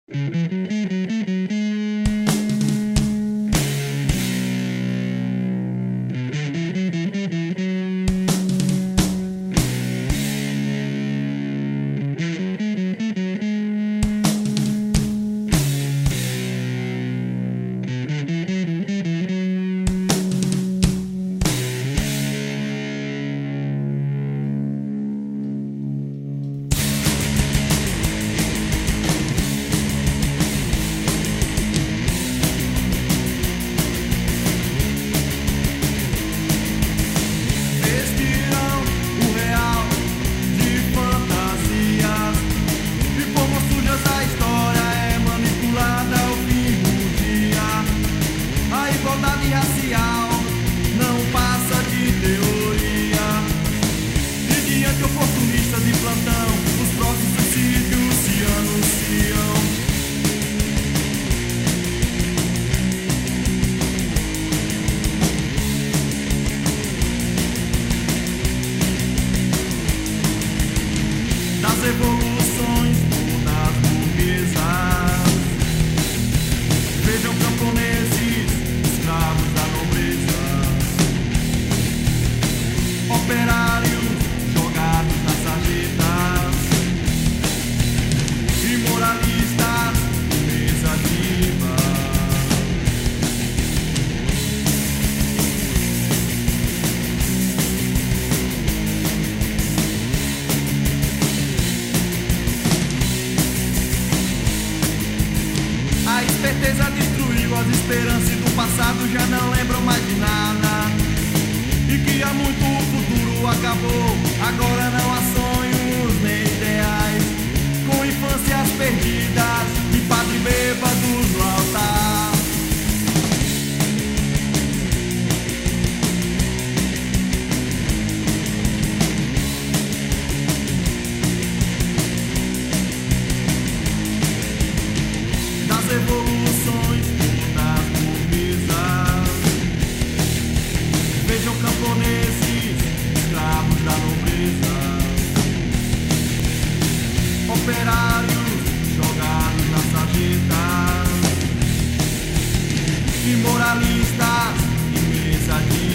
Revoluções todas burguesas. Vejam camponeses, escravos da nobreza, operários jogados nas sarjetas, imoralistas, mesa viva. A esperteza destruiu as esperanças e do passado já não lembram mais de nada. E que há muito o futuro acabou, agora não há sonhos nem ideais. Com infâncias perdidas e padre bêbados no altar. Revoluções todas burguesas. Vejam camponeses, escravos da nobreza, operários jogados nas sarjetas, imoralistas e mesa de